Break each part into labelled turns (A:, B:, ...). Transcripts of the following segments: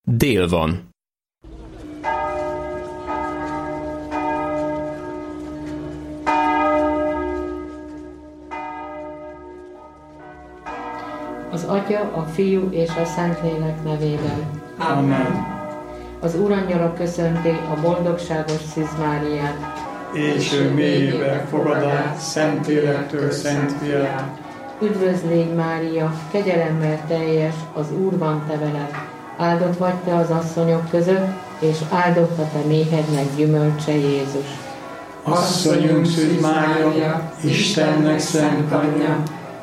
A: Dél van.
B: Az Atya, a Fiú és a Szentlélek nevében.
C: Amen.
B: Az Úrangyala köszönti a boldogságos Szűz Máriát,
C: És ő mélyébe fogadát Szentlélektől Szent Fiát.
B: Üdvözl légy, Mária, kegyelemmel teljes, az Úr van te veled. Áldott vagy te az asszonyok között, és áldott a te méhednek gyümölcse Jézus.
C: Asszonyunk Szűz Mária, Istennek szent anyja,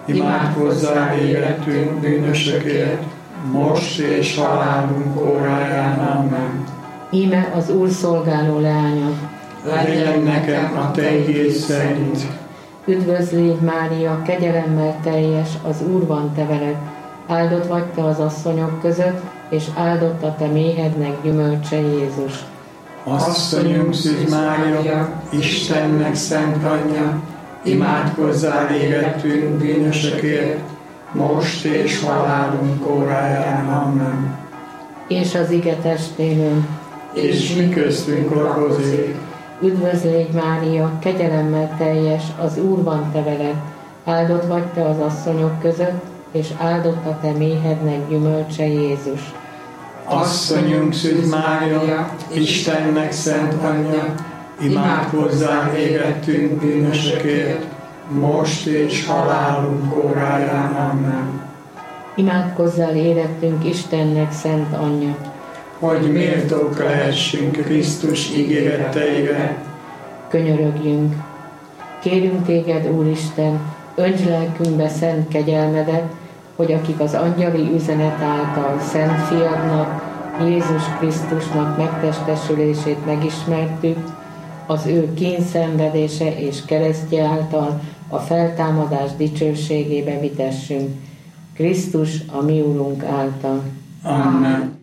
C: imádkozzál érettünk bűnösökért, most és halálunk óráján. Amen.
B: Íme az Úr szolgáló leányod.
C: Legyen nekem a te igéd szerint.
B: Üdvözl légy, Mária, kegyelemmel teljes, az Úr van te veled. Áldott vagy te az asszonyok között, és áldott a te méhednek gyümölcse Jézus.
C: Asszonyunk Szűz Mária, Istennek szent anyja, imádkozzál érettünk bűnösökért, most és halálunk óráján. Amen.
B: És az ige testében.
C: És mi köztünk lakozik.
B: Üdvözl légy, Mária, kegyelemmel teljes, az Úr van te veled. Áldott vagy te az asszonyok között, és áldott a te méhednek gyümölcse Jézus.
C: Asszonyunk Szűz Mária, Istennek szent anyja, imádkozzál érettünk bűnösökért, most és halálunk óráján. Amen.
B: Imádkozzál érettünk Istennek szent anyja,
C: hogy méltók lehessünk Krisztus ígéreteire.
B: Könyörögjünk. Kérünk téged, Úristen, önts lelkünkbe szent kegyelmedet, hogy akik az angyali üzenet által Szent Fiadnak, Jézus Krisztusnak megtestesülését megismertük, az ő kényszenvedése és keresztje által a feltámadás dicsőségébe vitessünk. Krisztus a mi Úrunk által.
C: Amen.